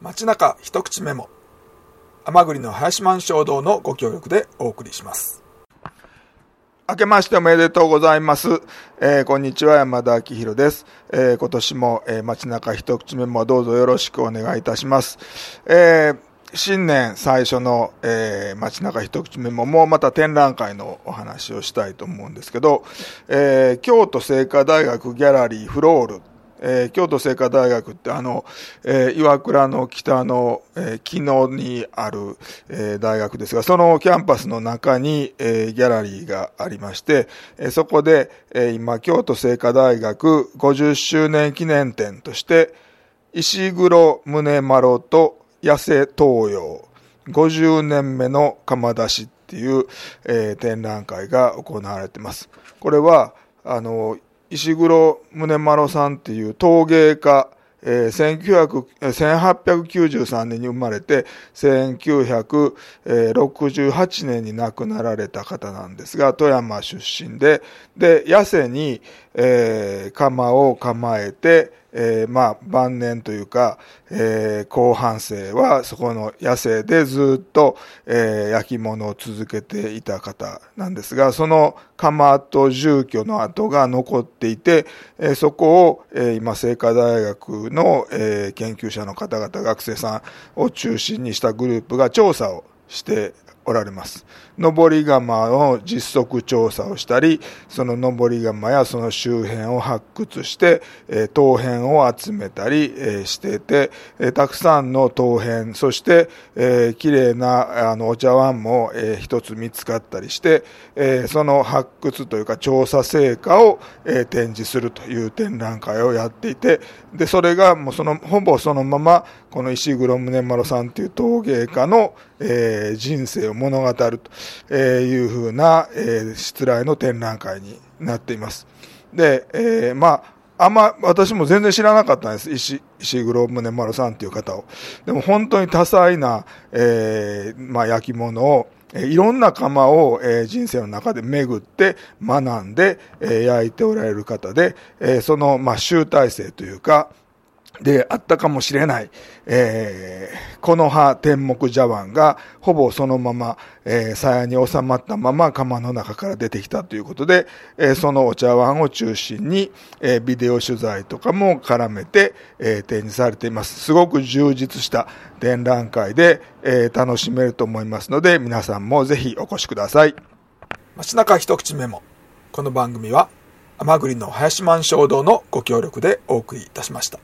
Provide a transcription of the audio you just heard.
街中一口メモ、甘栗の林満衝動のご協力でお送りします。明けましておめでとうございます。こんにちは、山田明宏です。今年も、街中一口メモどうぞよろしくお願いいたします。新年最初の、街中一口メモもまた展覧会のお話をしたいと思うんですけど、京都精華大学ギャラリーフロール、京都精華大学って岩倉の北の、木野にある、大学ですが、そのキャンパスの中に、ギャラリーがありまして、そこで、今京都精華大学50周年記念展として石黒宗麿と八瀬東洋50年目の窯出しっていう、展覧会が行われています。これは石黒宗麿さんっていう陶芸家、1893年に生まれて1968年に亡くなられた方なんですが、富山出身で、八瀬に、窯を構えて、晩年というか、後半生はそこの八瀬でずっと、焼き物を続けていた方なんですが、その窯と住居の跡が残っていて、そこを、今精華大学の、研究者の方々、学生さんを中心にしたグループが調査をしておられます。登り窯の実測調査をしたり、その登り窯やその周辺を発掘して、陶片を集めたり、していて、たくさんの陶片、そして、綺麗なお茶碗も、一つ見つかったりして、その発掘というか調査成果を、展示するという展覧会をやっていて、でそれがもうほぼそのままこの石黒宗麿さんという陶芸家の、人生を物語るというふうな、しらいの展覧会になっています。で、私も全然知らなかったんです。石黒宗麿さんという方を。でも本当に多彩な、焼き物を、いろんな窯を、人生の中で巡って学んで、焼いておられる方で、その、集大成というか、であったかもしれない、木の葉天目茶碗がほぼそのまま、鞘に収まったまま窯の中から出てきたということで、そのお茶碗を中心に、ビデオ取材とかも絡めて、展示されています。すごく充実した展覧会で、楽しめると思いますので、皆さんもぜひお越しください。街中一口メモ。この番組は甘栗の林満衝動のご協力でお送りいたしました。